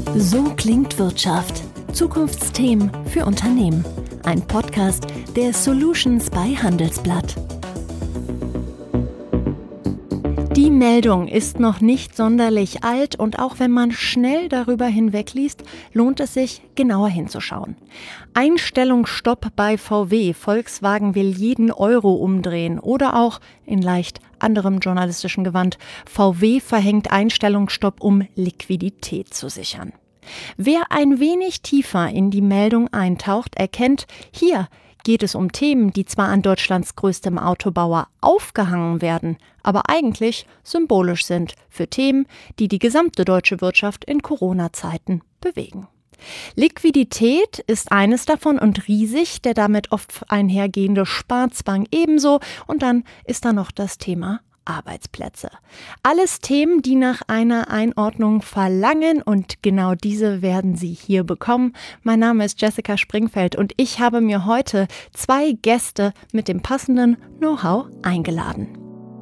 So klingt Wirtschaft. Zukunftsthemen für Unternehmen. Ein Podcast der Solutions bei Handelsblatt. Die Meldung ist noch nicht sonderlich alt und auch wenn man schnell darüber hinwegliest, lohnt es sich, genauer hinzuschauen. Einstellungsstopp bei VW. Volkswagen will jeden Euro umdrehen. Oder auch, in leicht anderem journalistischen Gewand, VW verhängt Einstellungsstopp, um Liquidität zu sichern. Wer ein wenig tiefer in die Meldung eintaucht, erkennt, hier geht es um Themen, die zwar an Deutschlands größtem Autobauer aufgehangen werden, aber eigentlich symbolisch sind für Themen, die die gesamte deutsche Wirtschaft in Corona-Zeiten bewegen. Liquidität ist eines davon und riesig, der damit oft einhergehende Sparzwang ebenso. Und dann ist da noch das Thema Arbeitsplätze. Alles Themen, die nach einer Einordnung verlangen und genau diese werden Sie hier bekommen. Mein Name ist Jessica Springfeld und ich habe mir heute 2 Gäste mit dem passenden Know-how eingeladen.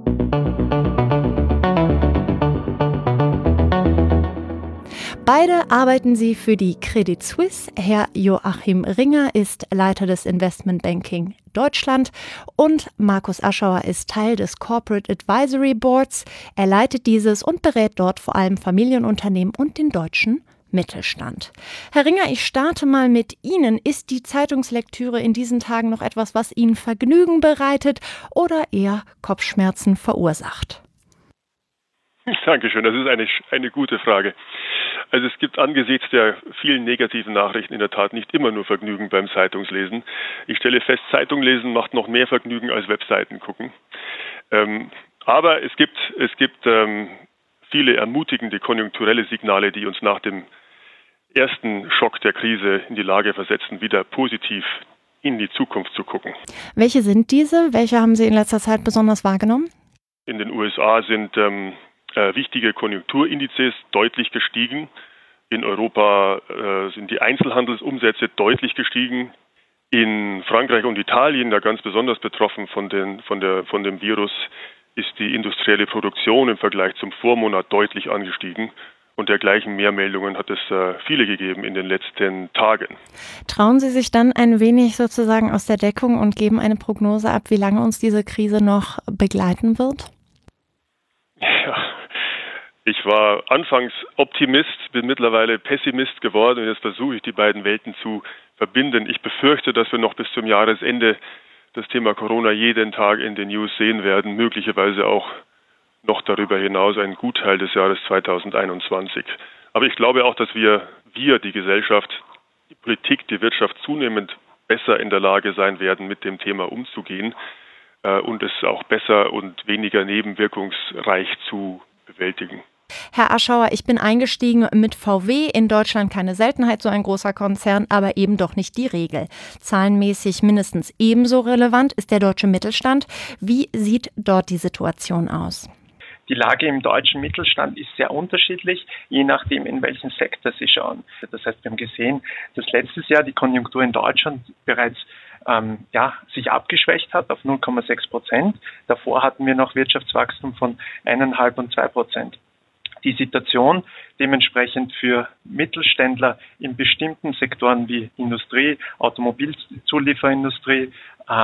Beide arbeiten sie für die Credit Suisse. Herr Joachim Ringer ist Leiter des Investmentbanking Deutschland und Markus Aschauer ist Teil des Corporate Advisory Boards. Er leitet dieses und berät dort vor allem Familienunternehmen und den deutschen Mittelstand. Herr Ringer, ich starte mal mit Ihnen. Ist die Zeitungslektüre in diesen Tagen noch etwas, was Ihnen Vergnügen bereitet oder eher Kopfschmerzen verursacht? Dankeschön, das ist eine gute Frage. Also es gibt angesichts der vielen negativen Nachrichten in der Tat nicht immer nur Vergnügen beim Zeitungslesen. Ich stelle fest, Zeitung lesen macht noch mehr Vergnügen als Webseiten gucken. Aber es gibt viele ermutigende konjunkturelle Signale, die uns nach dem ersten Schock der Krise in die Lage versetzen, wieder positiv in die Zukunft zu gucken. Welche sind diese? Welche haben Sie in letzter Zeit besonders wahrgenommen? In den USA sind wichtige Konjunkturindizes deutlich gestiegen. In Europa sind die Einzelhandelsumsätze deutlich gestiegen. In Frankreich und Italien, da ganz besonders betroffen von dem Virus, ist die industrielle Produktion im Vergleich zum Vormonat deutlich angestiegen. Und dergleichen Mehrmeldungen hat es viele gegeben in den letzten Tagen. Trauen Sie sich dann ein wenig sozusagen aus der Deckung und geben eine Prognose ab, wie lange uns diese Krise noch begleiten wird? Ja, ich war anfangs Optimist, bin mittlerweile Pessimist geworden und jetzt versuche ich, die beiden Welten zu verbinden. Ich befürchte, dass wir noch bis zum Jahresende das Thema Corona jeden Tag in den News sehen werden, möglicherweise auch noch darüber hinaus einen Gutteil des Jahres 2021. Aber ich glaube auch, dass wir, die Gesellschaft, die Politik, die Wirtschaft zunehmend besser in der Lage sein werden, mit dem Thema umzugehen und es auch besser und weniger nebenwirkungsreich zu bewältigen. Herr Aschauer, ich bin eingestiegen mit VW, in Deutschland keine Seltenheit, so ein großer Konzern, aber eben doch nicht die Regel. Zahlenmäßig mindestens ebenso relevant ist der deutsche Mittelstand. Wie sieht dort die Situation aus? Die Lage im deutschen Mittelstand ist sehr unterschiedlich, je nachdem, in welchen Sektor Sie schauen. Das heißt, wir haben gesehen, dass letztes Jahr die Konjunktur in Deutschland bereits sich abgeschwächt hat auf 0,6%. Davor hatten wir noch Wirtschaftswachstum von 1,5 und 2%. Die Situation dementsprechend für Mittelständler in bestimmten Sektoren wie Industrie, Automobilzulieferindustrie,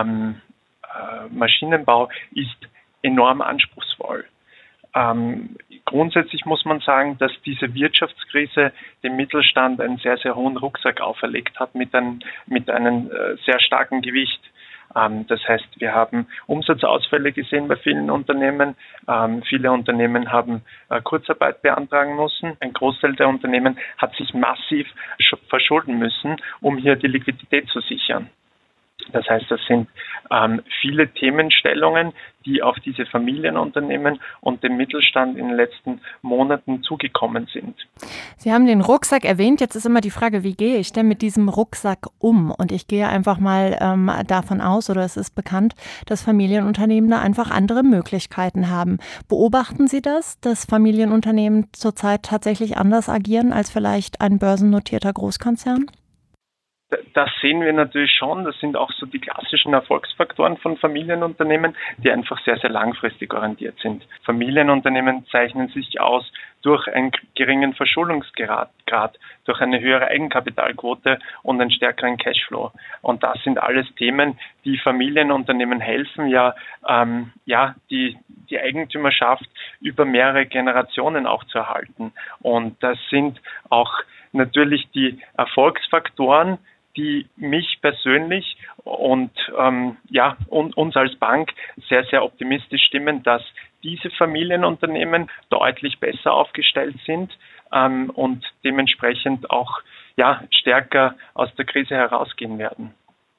Maschinenbau ist enorm anspruchsvoll. Grundsätzlich muss man sagen, dass diese Wirtschaftskrise dem Mittelstand einen sehr, sehr hohen Rucksack auferlegt hat mit einem sehr starken Gewicht. Das heißt, wir haben Umsatzausfälle gesehen bei vielen Unternehmen. Viele Unternehmen haben Kurzarbeit beantragen müssen. Ein Großteil der Unternehmen hat sich massiv verschulden müssen, um hier die Liquidität zu sichern. Das heißt, das sind viele Themenstellungen, die auf diese Familienunternehmen und den Mittelstand in den letzten Monaten zugekommen sind. Sie haben den Rucksack erwähnt. Jetzt ist immer die Frage, wie gehe ich denn mit diesem Rucksack um? Und ich gehe einfach mal davon aus, oder es ist bekannt, dass Familienunternehmen da einfach andere Möglichkeiten haben. Beobachten Sie das, dass Familienunternehmen zurzeit tatsächlich anders agieren als vielleicht ein börsennotierter Großkonzern? Das sehen wir natürlich schon. Das sind auch so die klassischen Erfolgsfaktoren von Familienunternehmen, die einfach sehr, sehr langfristig orientiert sind. Familienunternehmen zeichnen sich aus durch einen geringen Verschuldungsgrad, durch eine höhere Eigenkapitalquote und einen stärkeren Cashflow. Und das sind alles Themen, die Familienunternehmen helfen, die Eigentümerschaft über mehrere Generationen auch zu erhalten. Und das sind auch natürlich die Erfolgsfaktoren, die mich persönlich und uns als Bank sehr, sehr optimistisch stimmen, dass diese Familienunternehmen deutlich besser aufgestellt sind und dementsprechend auch stärker aus der Krise herausgehen werden.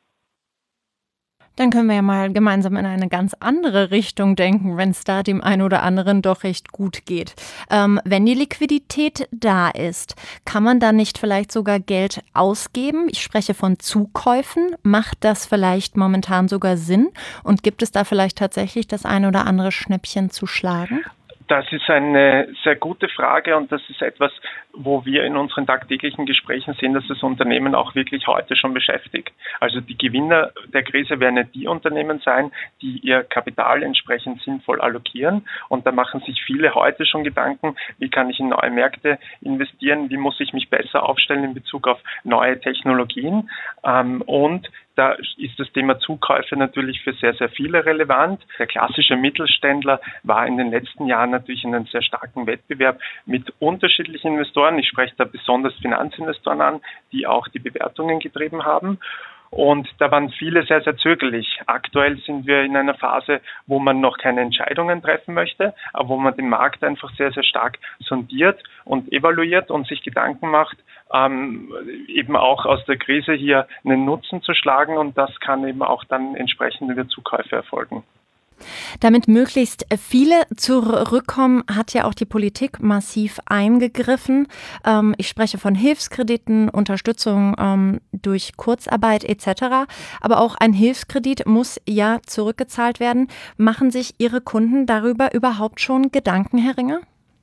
Dann können wir ja mal gemeinsam in eine ganz andere Richtung denken, wenn es da dem einen oder anderen doch recht gut geht. Wenn die Liquidität da ist, kann man da nicht vielleicht sogar Geld ausgeben? Ich spreche von Zukäufen. Macht das vielleicht momentan sogar Sinn? Und gibt es da vielleicht tatsächlich das ein oder andere Schnäppchen zu schlagen? Das ist eine sehr gute Frage und das ist etwas, wo wir in unseren tagtäglichen Gesprächen sehen, dass das Unternehmen auch wirklich heute schon beschäftigt. Also die Gewinner der Krise werden ja die Unternehmen sein, die ihr Kapital entsprechend sinnvoll allokieren. Und da machen sich viele heute schon Gedanken, wie kann ich in neue Märkte investieren, wie muss ich mich besser aufstellen in Bezug auf neue Technologien. Und da ist das Thema Zukäufe natürlich für sehr, sehr viele relevant. Der klassische Mittelständler war in den letzten Jahren natürlich in einem sehr starken Wettbewerb mit unterschiedlichen Investoren. Ich spreche da besonders Finanzinvestoren an, die auch die Bewertungen getrieben haben. Und da waren viele sehr, sehr zögerlich. Aktuell sind wir in einer Phase, wo man noch keine Entscheidungen treffen möchte, aber wo man den Markt einfach sehr, sehr stark sondiert und evaluiert und sich Gedanken macht, eben auch aus der Krise hier einen Nutzen zu schlagen. Und das kann eben auch dann entsprechend über Zukäufe erfolgen. Damit möglichst viele zurückkommen, hat ja auch die Politik massiv eingegriffen. Ich spreche von Hilfskrediten, Unterstützung durch Kurzarbeit etc. Aber auch ein Hilfskredit muss ja zurückgezahlt werden. Machen sich Ihre Kunden darüber überhaupt schon Gedanken, Herr Ringer?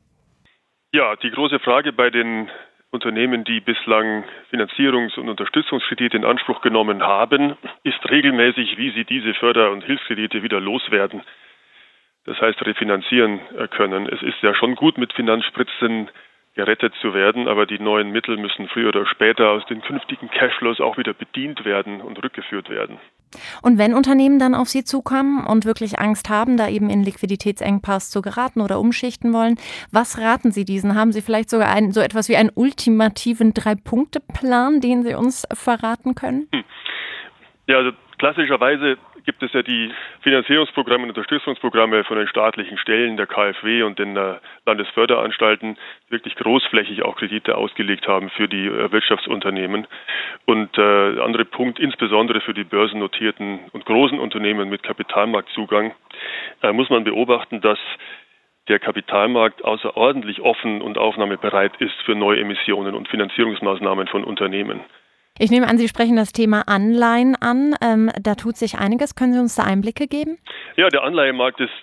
Ja, die große Frage bei den Unternehmen, die bislang Finanzierungs- und Unterstützungskredite in Anspruch genommen haben, ist regelmäßig, wie sie diese Förder- und Hilfskredite wieder loswerden. Das heißt, refinanzieren können. Es ist ja schon gut, mit Finanzspritzen gerettet zu werden, aber die neuen Mittel müssen früher oder später aus den künftigen Cashflows auch wieder bedient werden und rückgeführt werden. Und wenn Unternehmen dann auf Sie zukommen und wirklich Angst haben, da eben in Liquiditätsengpass zu geraten oder umschichten wollen, was raten Sie diesen? Haben Sie vielleicht sogar so etwas wie einen ultimativen 3-Punkte-Plan, den Sie uns verraten können? Ja, also klassischerweise gibt es ja die Finanzierungsprogramme und Unterstützungsprogramme von den staatlichen Stellen, der KfW und den Landesförderanstalten, die wirklich großflächig auch Kredite ausgelegt haben für die Wirtschaftsunternehmen. Und der andere Punkt, insbesondere für die börsennotierten und großen Unternehmen mit Kapitalmarktzugang, muss man beobachten, dass der Kapitalmarkt außerordentlich offen und aufnahmebereit ist für neue Emissionen und Finanzierungsmaßnahmen von Unternehmen. Ich nehme an, Sie sprechen das Thema Anleihen an. Da tut sich einiges. Können Sie uns da Einblicke geben? Ja, der Anleihemarkt ist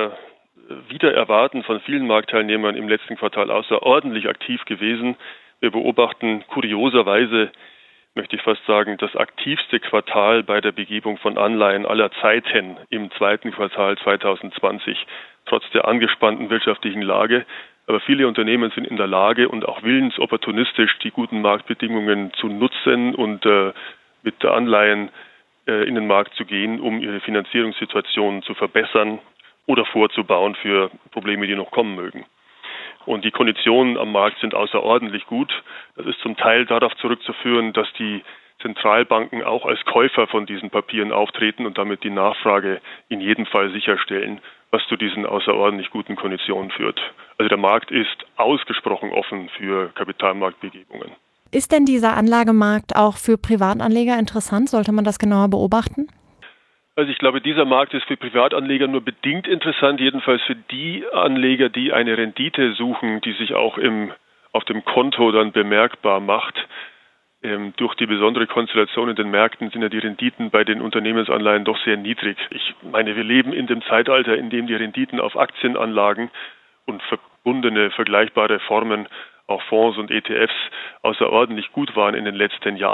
wider Erwarten von vielen Marktteilnehmern im letzten Quartal außerordentlich aktiv gewesen. Wir beobachten kurioserweise, möchte ich fast sagen, das aktivste Quartal bei der Begebung von Anleihen aller Zeiten im zweiten Quartal 2020, trotz der angespannten wirtschaftlichen Lage. Aber viele Unternehmen sind in der Lage und auch willens, opportunistisch die guten Marktbedingungen zu nutzen und mit Anleihen in den Markt zu gehen, um ihre Finanzierungssituation zu verbessern oder vorzubauen für Probleme, die noch kommen mögen. Und die Konditionen am Markt sind außerordentlich gut. Das ist zum Teil darauf zurückzuführen, dass die Zentralbanken auch als Käufer von diesen Papieren auftreten und damit die Nachfrage in jedem Fall sicherstellen, was zu diesen außerordentlich guten Konditionen führt. Also der Markt ist ausgesprochen offen für Kapitalmarktbegebungen. Ist denn dieser Anlagemarkt auch für Privatanleger interessant? Sollte man das genauer beobachten? Also ich glaube, dieser Markt ist für Privatanleger nur bedingt interessant, jedenfalls für die Anleger, die eine Rendite suchen, die sich auch auf dem Konto dann bemerkbar macht. Durch die besondere Konstellation in den Märkten sind ja die Renditen bei den Unternehmensanleihen doch sehr niedrig. Ich meine, wir leben in dem Zeitalter, in dem die Renditen auf Aktienanlagen und verbundene, vergleichbare Formen, auch Fonds und ETFs, außerordentlich gut waren in den letzten Jahren.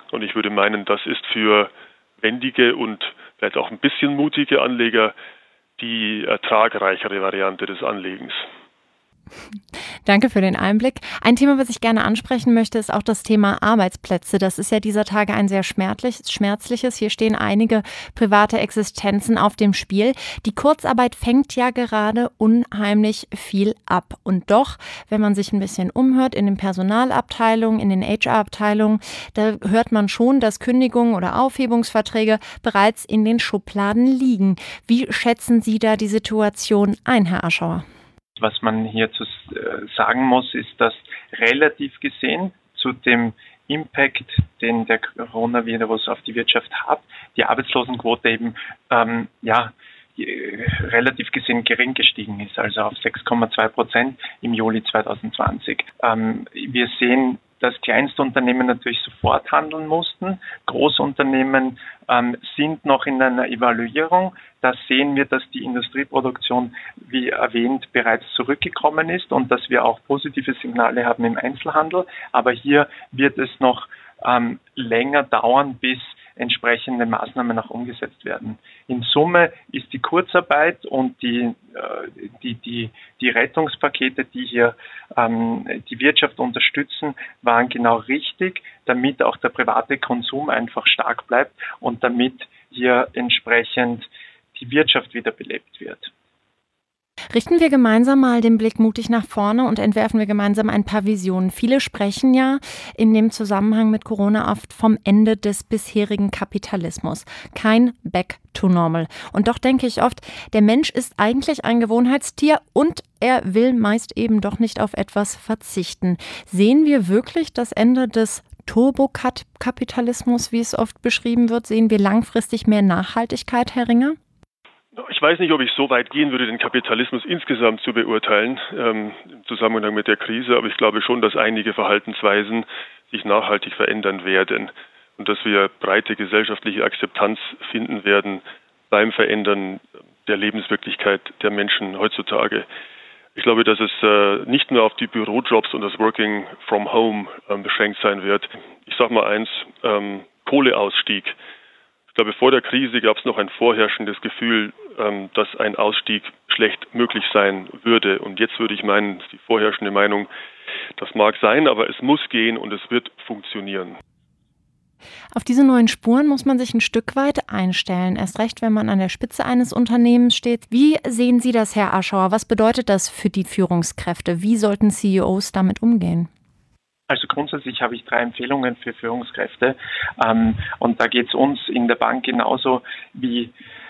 Und ich würde meinen, das ist für wendige und vielleicht auch ein bisschen mutige Anleger die ertragreichere Variante des Anlegens. Danke für den Einblick. Ein Thema, was ich gerne ansprechen möchte, ist auch das Thema Arbeitsplätze. Das ist ja dieser Tage ein sehr schmerzliches. Hier stehen einige private Existenzen auf dem Spiel. Die Kurzarbeit fängt ja gerade unheimlich viel ab. Und doch, wenn man sich ein bisschen umhört in den Personalabteilungen, in den HR-Abteilungen, da hört man schon, dass Kündigungen oder Aufhebungsverträge bereits in den Schubladen liegen. Wie schätzen Sie da die Situation ein, Herr Aschauer? Was man hier sagen muss, ist, dass relativ gesehen zu dem Impact, den der Coronavirus auf die Wirtschaft hat, die Arbeitslosenquote eben relativ gesehen gering gestiegen ist, also auf 6,2% im Juli 2020. Wir sehen, dass Kleinstunternehmen natürlich sofort handeln mussten. Großunternehmen sind noch in einer Evaluierung. Da sehen wir, dass die Industrieproduktion, wie erwähnt, bereits zurückgekommen ist und dass wir auch positive Signale haben im Einzelhandel. Aber hier wird es noch länger dauern, bis entsprechende Maßnahmen auch umgesetzt werden. In Summe ist die Kurzarbeit und die Rettungspakete, die hier die Wirtschaft unterstützen, waren genau richtig, damit auch der private Konsum einfach stark bleibt und damit hier entsprechend die Wirtschaft wieder belebt wird. Richten wir gemeinsam mal den Blick mutig nach vorne und entwerfen wir gemeinsam ein paar Visionen. Viele sprechen ja in dem Zusammenhang mit Corona oft vom Ende des bisherigen Kapitalismus. Kein Back to Normal. Und doch denke ich oft, der Mensch ist eigentlich ein Gewohnheitstier und er will meist eben doch nicht auf etwas verzichten. Sehen wir wirklich das Ende des Turbokapitalismus, wie es oft beschrieben wird? Sehen wir langfristig mehr Nachhaltigkeit, Herr Ringer? Ich weiß nicht, ob ich so weit gehen würde, den Kapitalismus insgesamt zu beurteilen, im Zusammenhang mit der Krise, aber ich glaube schon, dass einige Verhaltensweisen sich nachhaltig verändern werden und dass wir breite gesellschaftliche Akzeptanz finden werden beim Verändern der Lebenswirklichkeit der Menschen heutzutage. Ich glaube, dass es nicht nur auf die Bürojobs und das Working from Home beschränkt sein wird. Ich sage mal eins, Kohleausstieg. Ich glaube, vor der Krise gab es noch ein vorherrschendes Gefühl, dass ein Ausstieg schlecht möglich sein würde. Und jetzt würde ich meinen, die vorherrschende Meinung, das mag sein, aber es muss gehen und es wird funktionieren. Auf diese neuen Spuren muss man sich ein Stück weit einstellen. Erst recht, wenn man an der Spitze eines Unternehmens steht. Wie sehen Sie das, Herr Aschauer? Was bedeutet das für die Führungskräfte? Wie sollten CEOs damit umgehen? Also grundsätzlich habe ich 3 Empfehlungen für Führungskräfte und da geht es uns in der Bank genauso wie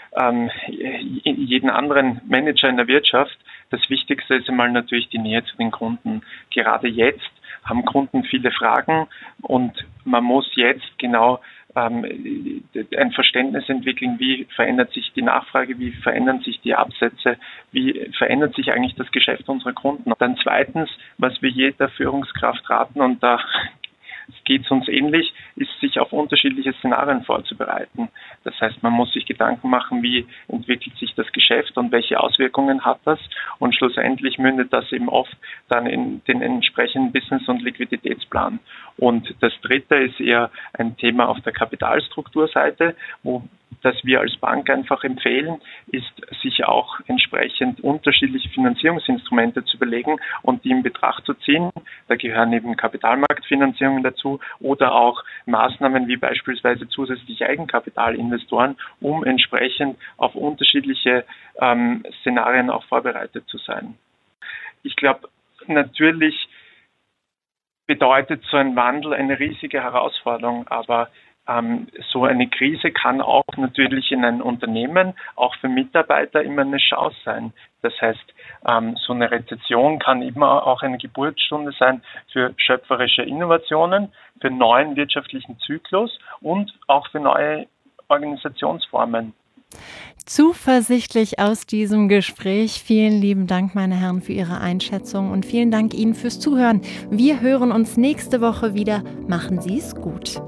jeden anderen Manager in der Wirtschaft. Das Wichtigste ist einmal natürlich die Nähe zu den Kunden. Gerade jetzt haben Kunden viele Fragen und man muss jetzt genau ein Verständnis entwickeln, wie verändert sich die Nachfrage, wie verändern sich die Absätze, wie verändert sich eigentlich das Geschäft unserer Kunden. Dann zweitens, was wir jeder Führungskraft raten, und da geht es uns ähnlich, ist, sich auf unterschiedliche Szenarien vorzubereiten. Das heißt, man muss sich Gedanken machen, wie entwickelt sich das Geschäft und welche Auswirkungen hat das. Und schlussendlich mündet das eben oft dann in den entsprechenden Business- und Liquiditätsplan. Und das Dritte ist eher ein Thema auf der Kapitalstrukturseite, wo das wir als Bank einfach empfehlen, ist, sich auch entsprechend unterschiedliche Finanzierungsinstrumente zu überlegen und die in Betracht zu ziehen. Da gehören eben Kapitalmarktfinanzierungen dazu oder auch Maßnahmen wie beispielsweise zusätzliche Eigenkapitalinvestoren, um entsprechend auf unterschiedliche Szenarien auch vorbereitet zu sein. Ich glaube, natürlich bedeutet so ein Wandel eine riesige Herausforderung, aber so eine Krise kann auch natürlich in einem Unternehmen, auch für Mitarbeiter, immer eine Chance sein. Das heißt, so eine Rezession kann immer auch eine Geburtsstunde sein für schöpferische Innovationen, für neuen wirtschaftlichen Zyklus und auch für neue Organisationsformen. Zuversichtlich aus diesem Gespräch. Vielen lieben Dank, meine Herren, für Ihre Einschätzung und vielen Dank Ihnen fürs Zuhören. Wir hören uns nächste Woche wieder. Machen Sie es gut.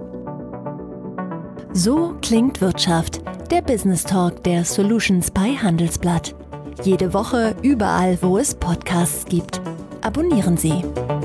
So klingt Wirtschaft, der Business Talk der Solutions bei Handelsblatt. Jede Woche überall, wo es Podcasts gibt. Abonnieren Sie.